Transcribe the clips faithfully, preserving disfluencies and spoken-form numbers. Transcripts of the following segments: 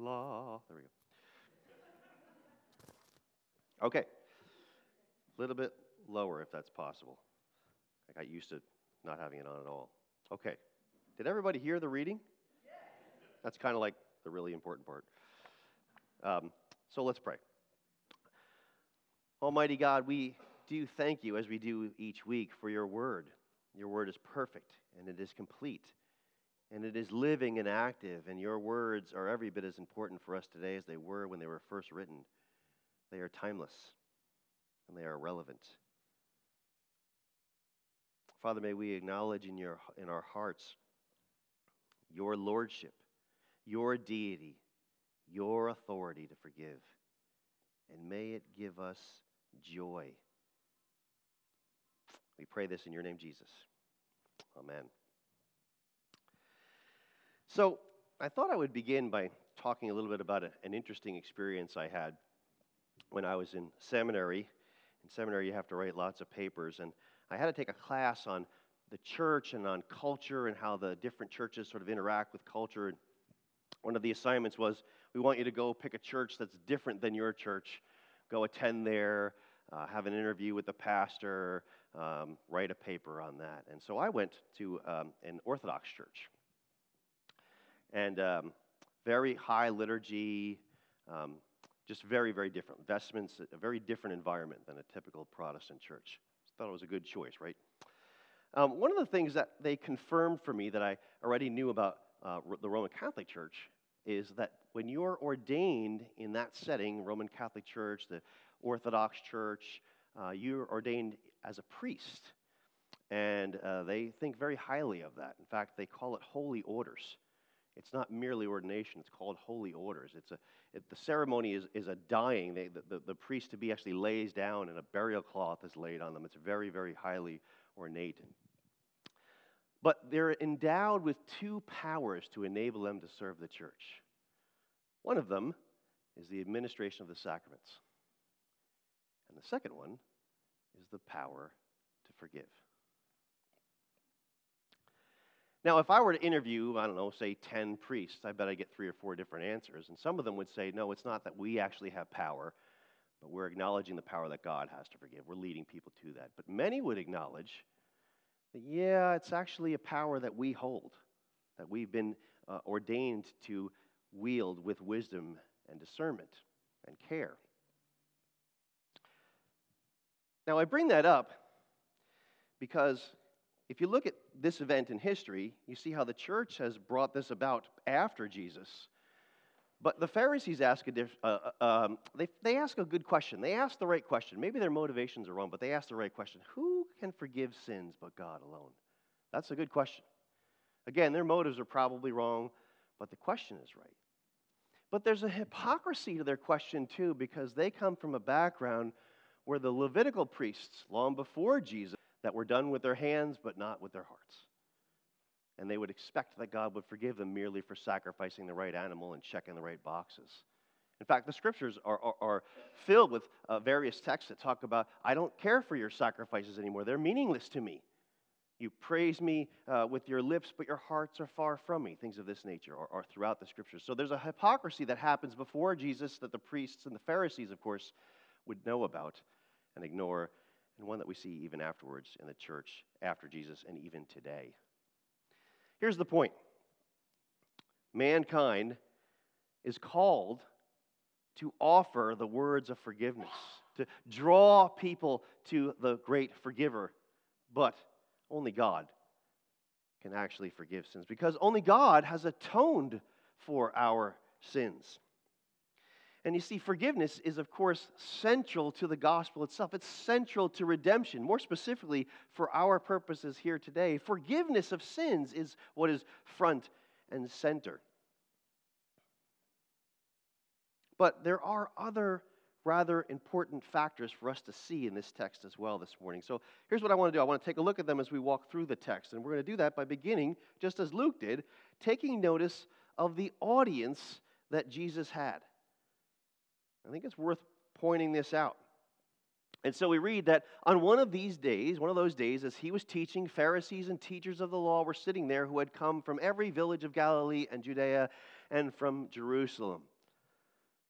la. There we go. Okay. A little bit lower if that's possible. I got used to not having it on at all. Okay. Did everybody hear the reading? Yes. That's kind of like the really important part. Um, so let's pray. Almighty God, we do thank you as we do each week for your word. Your word is perfect and it is complete and it is living and active, and your words are every bit as important for us today as they were when they were first written. They are timeless and they are relevant. Father, may we acknowledge in your in our hearts your lordship, your deity, your authority to forgive. And may it give us joy. We pray this in your name, Jesus. Amen. So, I thought I would begin by talking a little bit about a, an interesting experience I had when I was in seminary. In seminary, you have to write lots of papers, and I had to take a class on the church and on culture and how the different churches sort of interact with culture. And one of the assignments was, we want you to go pick a church that's different than your church. Go attend there, uh, have an interview with the pastor, um, write a paper on that. And so I went to um, an Orthodox church. And um, very high liturgy, um, just very, very different. Vestments, a very different environment than a typical Protestant church. Thought it was a good choice, right? Um, one of the things that they confirmed for me that I already knew about uh, the Roman Catholic Church is that when you're ordained in that setting, Roman Catholic Church, the Orthodox Church, uh, you're ordained as a priest. And uh, they think very highly of that. In fact, they call it holy orders. It's not merely ordination, it's called holy orders. It's a, it, the ceremony is, is a dying. They, the, the, the priest to be actually lays down and a burial cloth is laid on them. It's very, very highly ornate. But they're endowed with two powers to enable them to serve the church. One of them is the administration of the sacraments. And the second one is the power to forgive. Now, if I were to interview, I don't know, say ten priests, I bet I'd get three or four different answers. And some of them would say, no, it's not that we actually have power, but we're acknowledging the power that God has to forgive. We're leading people to that. But many would acknowledge that, yeah, it's actually a power that we hold, that we've been uh, ordained to wield with wisdom and discernment and care. Now, I bring that up because if you look at this event in history, you see how the church has brought this about after Jesus. But the Pharisees ask a diff, uh, um, they, they ask a good question. They ask the right question. Maybe their motivations are wrong, but they ask the right question. Who can forgive sins but God alone? That's a good question. Again, their motives are probably wrong, but the question is right. But there's a hypocrisy to their question too, because they come from a background where the Levitical priests, long before Jesus, that were done with their hands but not with their hearts. And they would expect that God would forgive them merely for sacrificing the right animal and checking the right boxes. In fact, the scriptures are, are, are filled with uh, various texts that talk about, I don't care for your sacrifices anymore. They're meaningless to me. You praise me uh, with your lips, but your hearts are far from me. Things of this nature are, are throughout the scriptures. So there's a hypocrisy that happens before Jesus that the priests and the Pharisees, of course, would know about and ignore, and one that we see even afterwards in the church after Jesus and even today. Here's the point. Mankind is called to offer the words of forgiveness, to draw people to the great forgiver, but only God can actually forgive sins, because only God has atoned for our sins. And you see, forgiveness is, of course, central to the gospel itself. It's central to redemption. More specifically, for our purposes here today, forgiveness of sins is what is front and center. But there are other rather important factors for us to see in this text as well this morning. So here's what I want to do. I want to take a look at them as we walk through the text. And we're going to do that by beginning, just as Luke did, taking notice of the audience that Jesus had. I think it's worth pointing this out. And so we read that on one of these days, one of those days, as he was teaching, Pharisees and teachers of the law were sitting there who had come from every village of Galilee and Judea and from Jerusalem.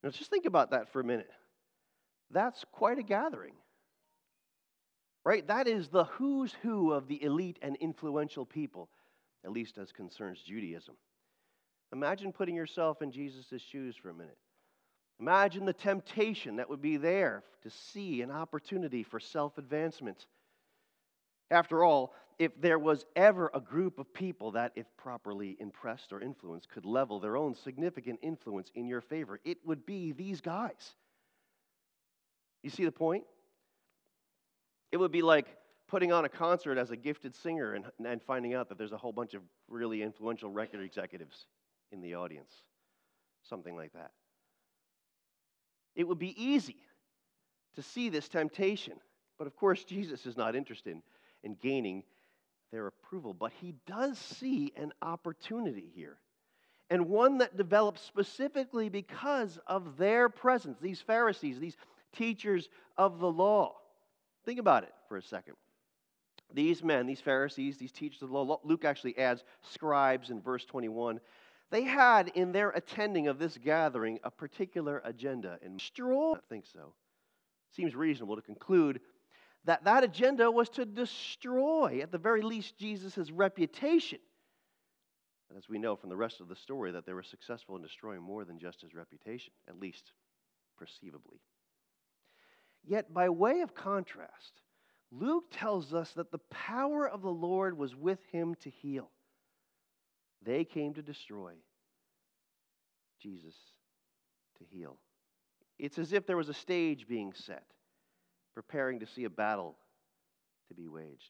Now, just think about that for a minute. That's quite a gathering, right? That is the who's who of the elite and influential people, at least as concerns Judaism. Imagine putting yourself in Jesus' shoes for a minute. Imagine the temptation that would be there to see an opportunity for self-advancement. After all, if there was ever a group of people that, if properly impressed or influenced, could level their own significant influence in your favor, it would be these guys. You see the point? It would be like putting on a concert as a gifted singer and, and finding out that there's a whole bunch of really influential record executives in the audience. Something like that. It would be easy to see this temptation. But of course, Jesus is not interested in gaining their approval. But he does see an opportunity here. And one that develops specifically because of their presence. These Pharisees, these teachers of the law. Think about it for a second. These men, these Pharisees, these teachers of the law, Luke actually adds scribes in verse twenty-one. They had in their attending of this gathering a particular agenda. And destroy, I think so. Seems reasonable to conclude that that agenda was to destroy, at the very least, Jesus' reputation. And as we know from the rest of the story, that they were successful in destroying more than just his reputation, at least perceivably. Yet, by way of contrast, Luke tells us that the power of the Lord was with him to heal. They came to destroy, Jesus to heal. It's as if there was a stage being set, preparing to see a battle to be waged.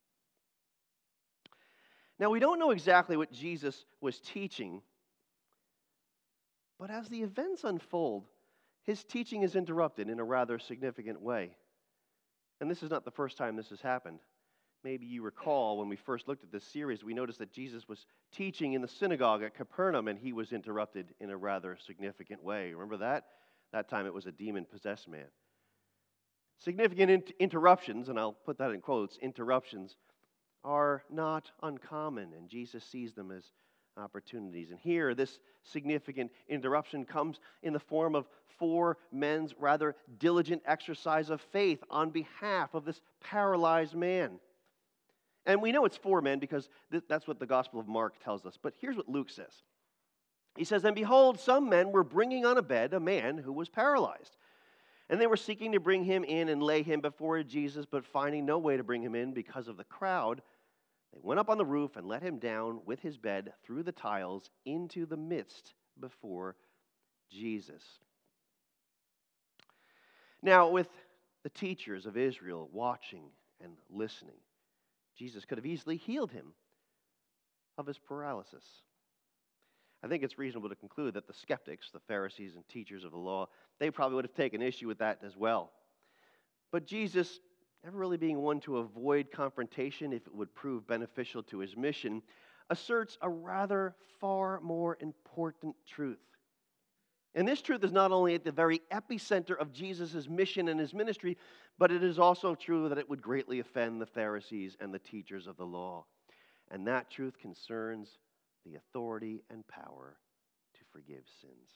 Now, we don't know exactly what Jesus was teaching, but as the events unfold, his teaching is interrupted in a rather significant way. And this is not the first time this has happened. Maybe you recall when we first looked at this series, we noticed that Jesus was teaching in the synagogue at Capernaum, and he was interrupted in a rather significant way. Remember that? That time it was a demon-possessed man. Significant in- interruptions, and I'll put that in quotes, interruptions, are not uncommon, and Jesus sees them as opportunities. And here, this significant interruption comes in the form of four men's rather diligent exercise of faith on behalf of this paralyzed man. And we know it's four men because th- that's what the Gospel of Mark tells us. But here's what Luke says. He says, "And behold, some men were bringing on a bed a man who was paralyzed. And they were seeking to bring him in and lay him before Jesus, but finding no way to bring him in because of the crowd, they went up on the roof and let him down with his bed through the tiles into the midst before Jesus." Now, with the teachers of Israel watching and listening, Jesus could have easily healed him of his paralysis. I think it's reasonable to conclude that the skeptics, the Pharisees and teachers of the law, they probably would have taken issue with that as well. But Jesus, never really being one to avoid confrontation if it would prove beneficial to his mission, asserts a rather far more important truth. And this truth is not only at the very epicenter of Jesus' mission and his ministry, but it is also true that it would greatly offend the Pharisees and the teachers of the law. And that truth concerns the authority and power to forgive sins.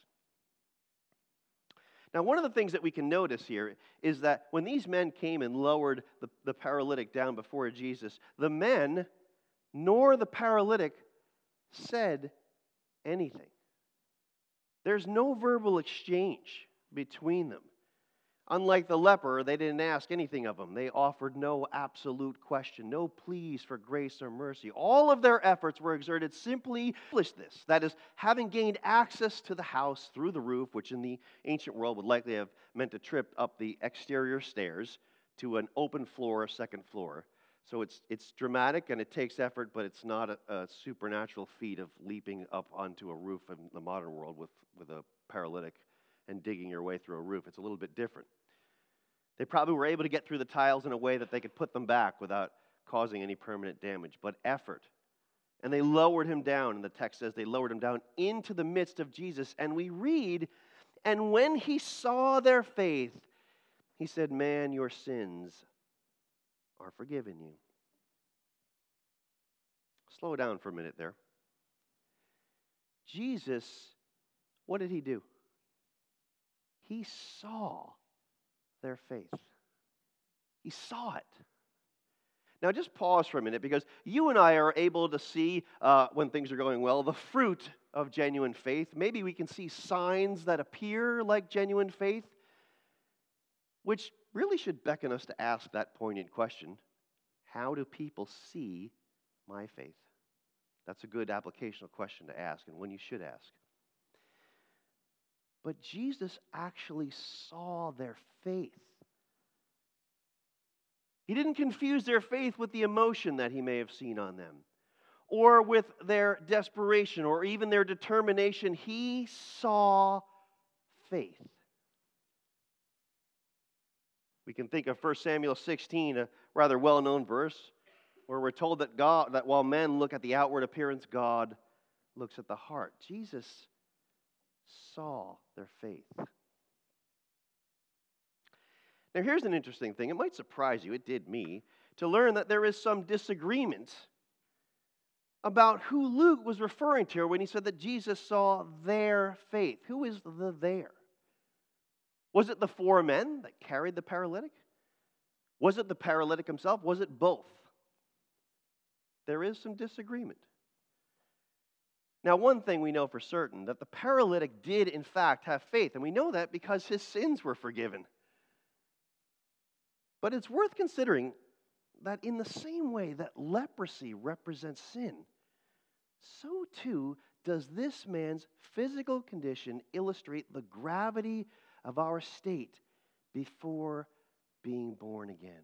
Now, one of the things that we can notice here is that when these men came and lowered the, the paralytic down before Jesus, the men nor the paralytic said anything. There's no verbal exchange between them. Unlike the leper, they didn't ask anything of him. They offered no absolute question, no pleas for grace or mercy. All of their efforts were exerted simply to accomplish this. That is, having gained access to the house through the roof, which in the ancient world would likely have meant a trip up the exterior stairs to an open floor, second floor. So it's it's dramatic and it takes effort, but it's not a, a supernatural feat of leaping up onto a roof in the modern world with, with a paralytic and digging your way through a roof. It's a little bit different. They probably were able to get through the tiles in a way that they could put them back without causing any permanent damage, but effort. And they lowered him down, and the text says they lowered him down into the midst of Jesus. And we read, "And when he saw their faith, he said, 'Man, your sins are forgiven you.'" Slow down for a minute there. Jesus, what did he do? He saw their faith. He saw it. Now just pause for a minute, because you and I are able to see, uh, when things are going well, the fruit of genuine faith. Maybe we can see signs that appear like genuine faith, which really should beckon us to ask that poignant question: how do people see my faith? That's a good applicational question to ask, and one you should ask. But Jesus actually saw their faith. He didn't confuse their faith with the emotion that he may have seen on them, or with their desperation, or even their determination. He saw faith. We can think of First Samuel sixteen, a rather well-known verse, where we're told that God, that while men look at the outward appearance, God looks at the heart. Jesus saw their faith. Now here's an interesting thing. It might surprise you, it did me, to learn that there is some disagreement about who Luke was referring to when he said that Jesus saw their faith. Who is the there? Was it the four men that carried the paralytic? Was it the paralytic himself? Was it both? There is some disagreement. Now, one thing we know for certain, that the paralytic did in fact have faith, and we know that because his sins were forgiven. But it's worth considering that in the same way that leprosy represents sin, so too does this man's physical condition illustrate the gravity of our state before being born again.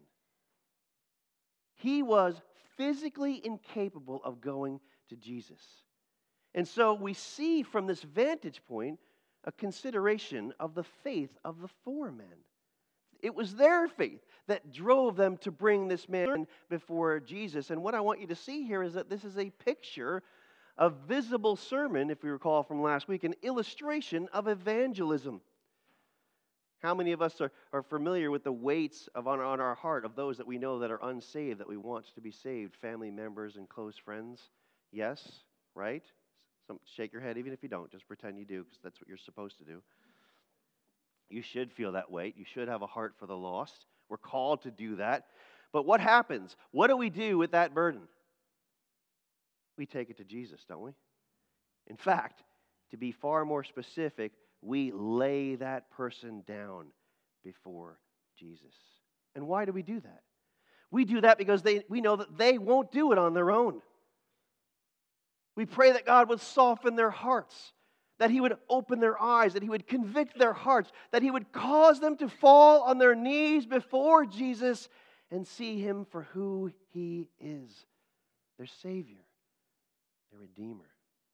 He was physically incapable of going to Jesus. And so we see from this vantage point a consideration of the faith of the four men. It was their faith that drove them to bring this man before Jesus. And what I want you to see here is that this is a picture, a visible sermon, if you recall from last week, an illustration of evangelism. How many of us are, are familiar with the weights of on, on our heart of those that we know that are unsaved, that we want to be saved, family members and close friends? Yes, right? Some, shake your head even if you don't. Just pretend you do, because that's what you're supposed to do. You should feel that weight. You should have a heart for the lost. We're called to do that. But what happens? What do we do with that burden? We take it to Jesus, don't we? In fact, to be far more specific, we lay that person down before Jesus. And why do we do that? We do that because they, we know that they won't do it on their own. We pray that God would soften their hearts, that He would open their eyes, that He would convict their hearts, that He would cause them to fall on their knees before Jesus and see Him for who He is, their Savior, their Redeemer.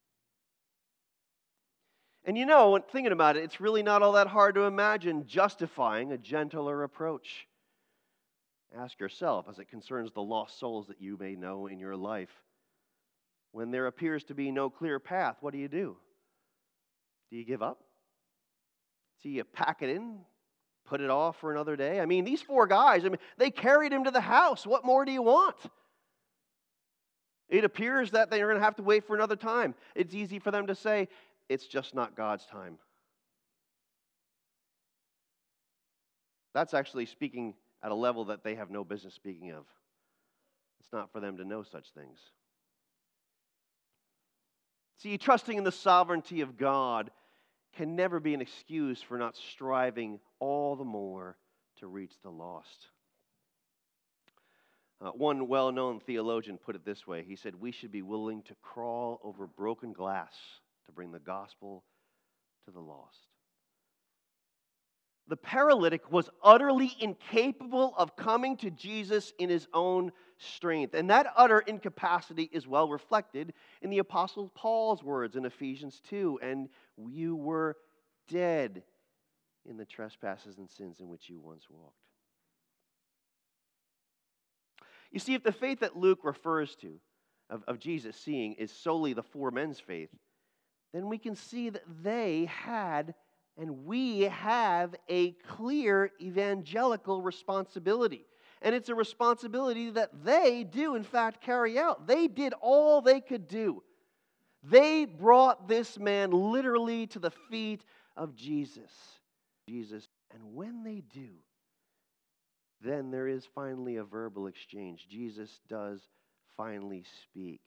And you know, when thinking about it, it's really not all that hard to imagine justifying a gentler approach. Ask yourself, as it concerns the lost souls that you may know in your life, when there appears to be no clear path, what do you do? Do you give up? Do you pack it in, put it off for another day? I mean, these four guys, I mean, they carried him to the house. What more do you want? It appears that they're going to have to wait for another time. It's easy for them to say, it's just not God's time. That's actually speaking at a level that they have no business speaking of. It's not for them to know such things. See, trusting in the sovereignty of God can never be an excuse for not striving all the more to reach the lost. Uh, one well-known theologian put it this way. He said, we should be willing to crawl over broken glass to bring the gospel to the lost. The paralytic was utterly incapable of coming to Jesus in his own strength. And that utter incapacity is well reflected in the Apostle Paul's words in Ephesians two. And you were dead in the trespasses and sins in which you once walked. You see, if the faith that Luke refers to, of, of Jesus seeing, is solely the four men's faith, then we can see that they had, and we have, a clear evangelical responsibility. And it's a responsibility that they do, in fact, carry out. They did all they could do. They brought this man literally to the feet of Jesus. Jesus. And when they do, then there is finally a verbal exchange. Jesus does finally speak.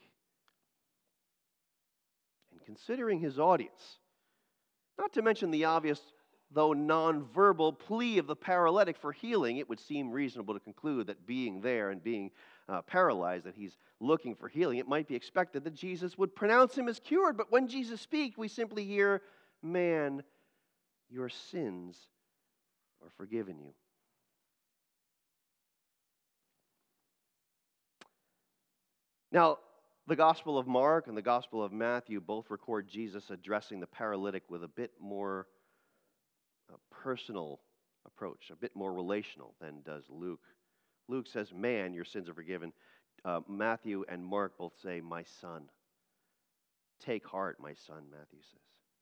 And considering his audience, not to mention the obvious, though nonverbal, plea of the paralytic for healing, it would seem reasonable to conclude that being there and being uh, paralyzed, that he's looking for healing, it might be expected that Jesus would pronounce him as cured. But when Jesus speaks, we simply hear, "Man, your sins are forgiven you." Now, the Gospel of Mark and the Gospel of Matthew both record Jesus addressing the paralytic with a bit more uh, personal approach, a bit more relational than does Luke. Luke says, "Man, your sins are forgiven." Uh, Matthew and Mark both say, "My son." "Take heart, my son," Matthew says.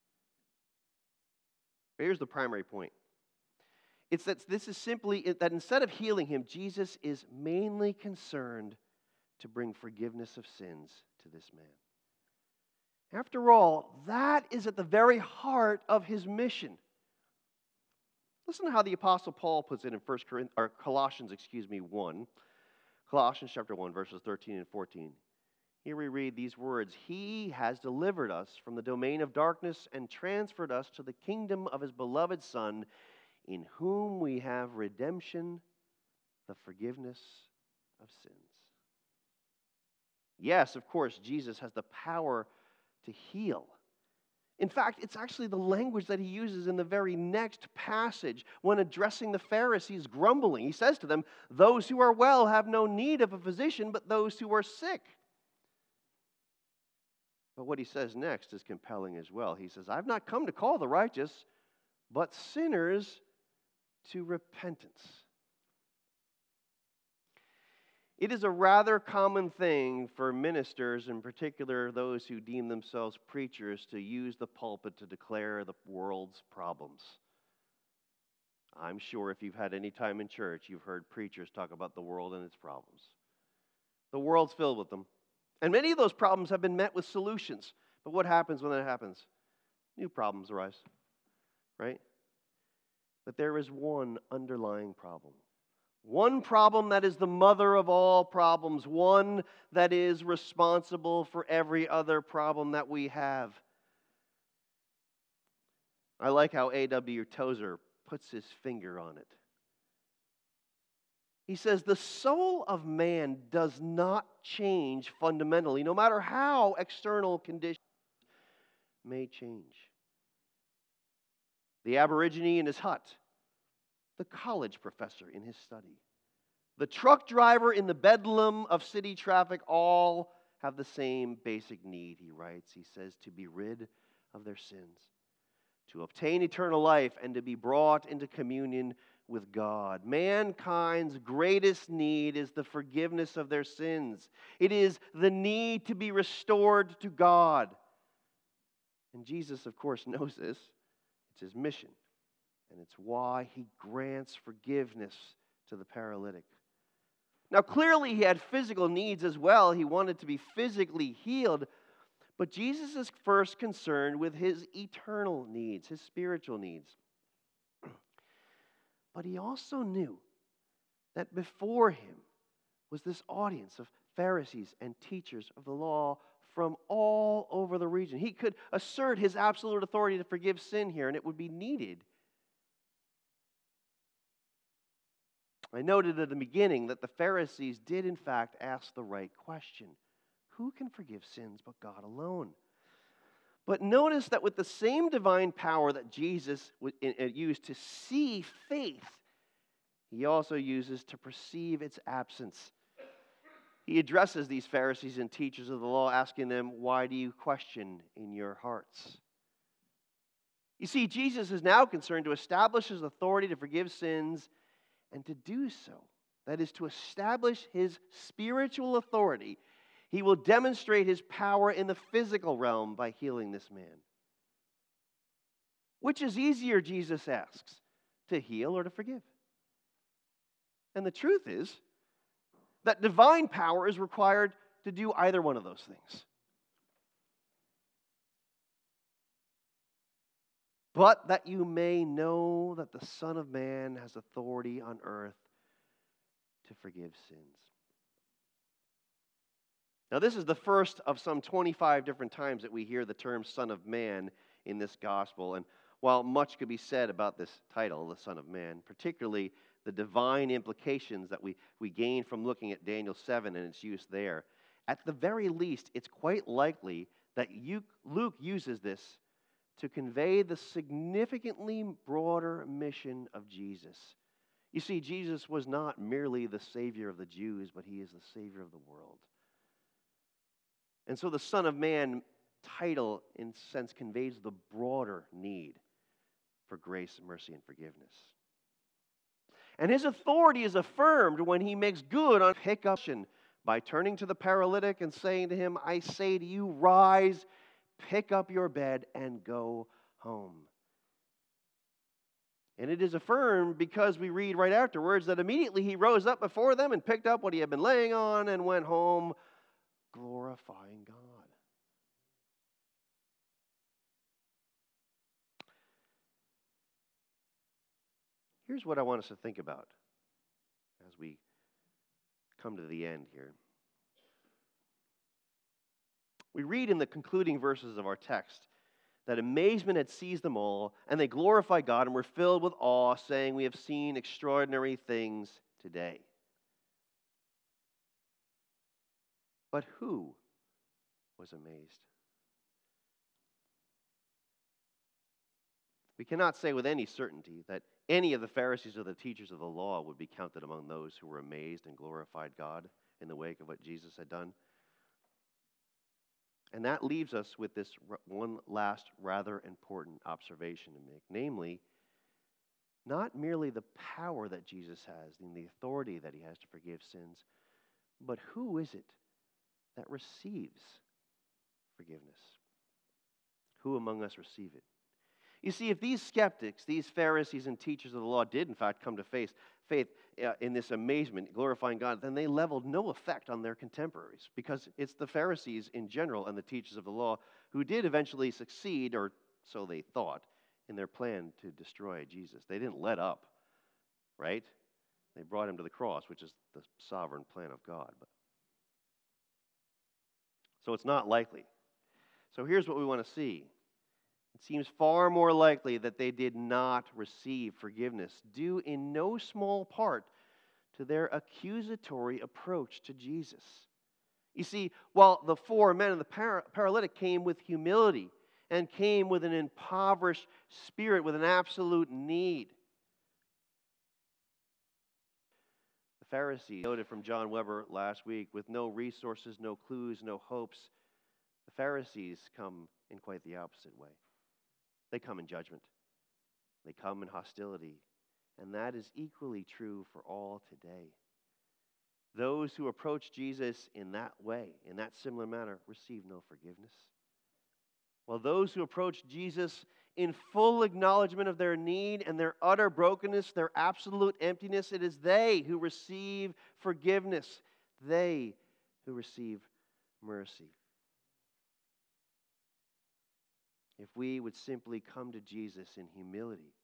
But here's the primary point. It's that this is simply that instead of healing him, Jesus is mainly concerned to bring forgiveness of sins to this man. After all, that is at the very heart of his mission. Listen to how the Apostle Paul puts it in First Corinthians, or Colossians, excuse me, one. Colossians chapter one, verses thirteen and fourteen. Here we read these words: "He has delivered us from the domain of darkness and transferred us to the kingdom of his beloved Son, in whom we have redemption, the forgiveness of sins." Yes, of course, Jesus has the power to heal. In fact, it's actually the language that he uses in the very next passage when addressing the Pharisees grumbling. He says to them, "Those who are well have no need of a physician, but those who are sick." But what he says next is compelling as well. He says, "I've not come to call the righteous, but sinners to repentance." It is a rather common thing for ministers, in particular those who deem themselves preachers, to use the pulpit to declare the world's problems. I'm sure if you've had any time in church, you've heard preachers talk about the world and its problems. The world's filled with them. And many of those problems have been met with solutions. But what happens when that happens? New problems arise, right? But there is one underlying problem. One problem that is the mother of all problems. One that is responsible for every other problem that we have. I like how A W Tozer puts his finger on it. He says, the soul of man does not change fundamentally, no matter how external conditions may change. The Aborigine in his hut, the college professor in his study, the truck driver in the bedlam of city traffic, all have the same basic need, he writes. He says, to be rid of their sins, to obtain eternal life, and to be brought into communion with God. Mankind's greatest need is the forgiveness of their sins. It is the need to be restored to God. And Jesus, of course, knows this. It's his mission. And it's why he grants forgiveness to the paralytic. Now, clearly, he had physical needs as well. He wanted to be physically healed. But Jesus is first concerned with his eternal needs, his spiritual needs. But he also knew that before him was this audience of Pharisees and teachers of the law from all over the region. He could assert his absolute authority to forgive sin here, and it would be needed. I noted at the beginning that the Pharisees did, in fact, ask the right question. Who can forgive sins but God alone? But notice that with the same divine power that Jesus used to see faith, he also uses to perceive its absence. He addresses these Pharisees and teachers of the law, asking them, why do you question in your hearts? You see, Jesus is now concerned to establish his authority to forgive sins, and to do so, that is, to establish his spiritual authority, he will demonstrate his power in the physical realm by healing this man. Which is easier, Jesus asks, to heal or to forgive? And the truth is that divine power is required to do either one of those things. but that you may know that the Son of Man has authority on earth to forgive sins. Now, this is the first of some twenty-five different times that we hear the term Son of Man in this gospel. And while much could be said about this title, the Son of Man, particularly the divine implications that we, we gain from looking at Daniel seven and its use there, at the very least, it's quite likely that you, Luke uses this to convey the significantly broader mission of Jesus. You see, Jesus was not merely the Savior of the Jews, but he is the Savior of the world. And so the Son of Man title, in a sense, conveys the broader need for grace, mercy, and forgiveness. And his authority is affirmed when he makes good on pickup by turning to the paralytic and saying to him, I say to you, rise, pick up your bed, and go home. And it is affirmed because we read right afterwards that immediately he rose up before them and picked up what he had been laying on and went home, glorifying God. Here's what I want us to think about as we come to the end here. We read in the concluding verses of our text that amazement had seized them all, and they glorified God and were filled with awe, saying, we have seen extraordinary things today. But who was amazed? We cannot say with any certainty that any of the Pharisees or the teachers of the law would be counted among those who were amazed and glorified God in the wake of what Jesus had done. And that leaves us with this one last rather important observation to make, namely, not merely the power that Jesus has and the authority that he has to forgive sins, but who is it that receives forgiveness? Who among us receive it? You see, if these skeptics, these Pharisees and teachers of the law did in fact come to faith, faith uh, in this amazement, glorifying God, then they leveled no effect on their contemporaries, because it's the Pharisees in general and the teachers of the law who did eventually succeed, or so they thought, in their plan to destroy Jesus. They didn't let up, right? They brought him to the cross, which is the sovereign plan of God. But so it's not likely. So here's what we want to see. It seems far more likely that they did not receive forgiveness, due in no small part to their accusatory approach to Jesus. You see, while the four men and the para- paralytic came with humility and came with an impoverished spirit, with an absolute need, the Pharisees, noted from John Weber last week, with no resources, no clues, no hopes, the Pharisees come in quite the opposite way. They come in judgment. They come in hostility. And that is equally true for all today. Those who approach Jesus in that way, in that similar manner, receive no forgiveness. While those who approach Jesus in full acknowledgement of their need and their utter brokenness, their absolute emptiness, it is they who receive forgiveness. They who receive mercy. If we would simply come to Jesus in humility,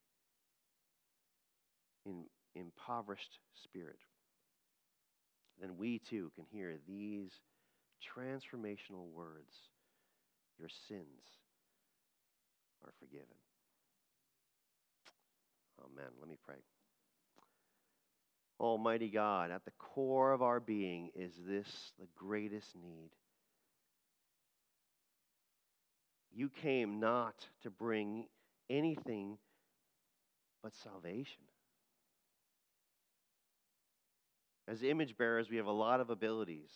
in impoverished spirit, then we too can hear these transformational words: your sins are forgiven. Amen. Let me pray. Almighty God, at the core of our being is this, the greatest need. You came not to bring anything but salvation. As image bearers, we have a lot of abilities,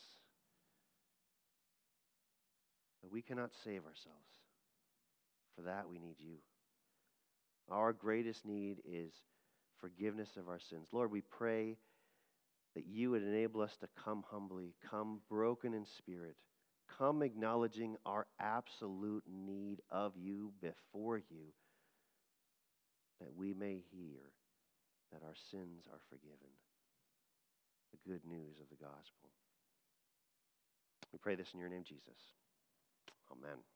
but we cannot save ourselves. For that, we need you. Our greatest need is forgiveness of our sins. Lord, we pray that you would enable us to come humbly, come broken in spirit, come acknowledging our absolute need of you before you, that we may hear that our sins are forgiven. The good news of the gospel. We pray this in your name, Jesus. Amen.